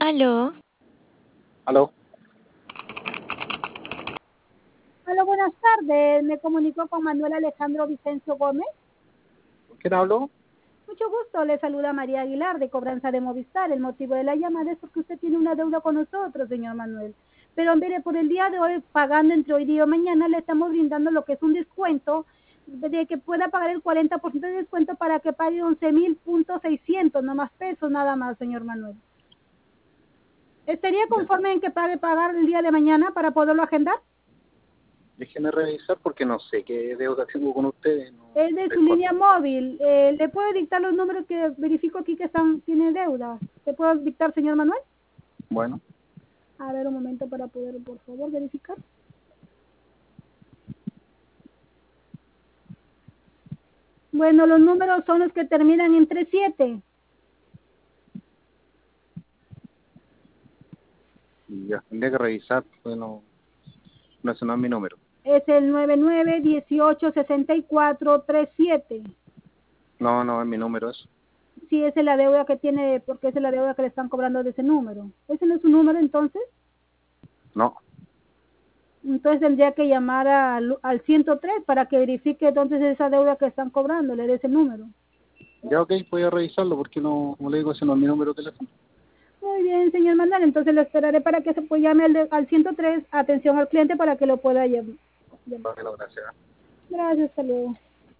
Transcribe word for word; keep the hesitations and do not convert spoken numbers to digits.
Aló. ¿Aló? Hola, buenas tardes. Me comunico con Manuel Alejandro Vicencio Gómez. ¿Con quién hablo? Mucho gusto. Le saluda María Aguilar de Cobranza de Movistar. El motivo de la llamada es porque usted tiene una deuda con nosotros, señor Manuel. Pero mire, por el día de hoy, pagando entre hoy día y mañana, le estamos brindando lo que es un descuento de que pueda pagar el cuarenta por ciento de descuento para que pague once mil punto seiscientos, no más pesos, nada más, señor Manuel. ¿Estaría conforme en que pague pagar el día de mañana para poderlo agendar? Déjeme revisar porque no sé qué deuda tengo con ustedes. No Es de su recuerdo. línea móvil. Eh, ¿Le puedo dictar los números que verifico aquí que están tiene deuda? ¿Le puedo dictar, señor Manuel? Bueno, A ver, un momento para poder, por favor, verificar. Bueno, los números son los que terminan en tres siete. ya tendría que revisar, pues no, no, ese no es mi número. Es el nueve nueve dieciocho sesenta y cuatro treinta y siete. No, no es mi número eso. Sí, esa es la deuda que tiene, porque esa es la deuda que le están cobrando de ese número. ¿Ese no es su número entonces? No, Entonces tendría que llamar al, al ciento tres para que verifique entonces esa deuda que están cobrándole de ese número. ya ok, voy a revisarlo porque no, como le digo, ese no es mi número de teléfono. Muy bien, señor Manuel, entonces lo esperaré para que se pues, llame al, de- al ciento tres, atención al cliente para que lo pueda llam- llamar. Vale, gracias. Gracias, hasta luego.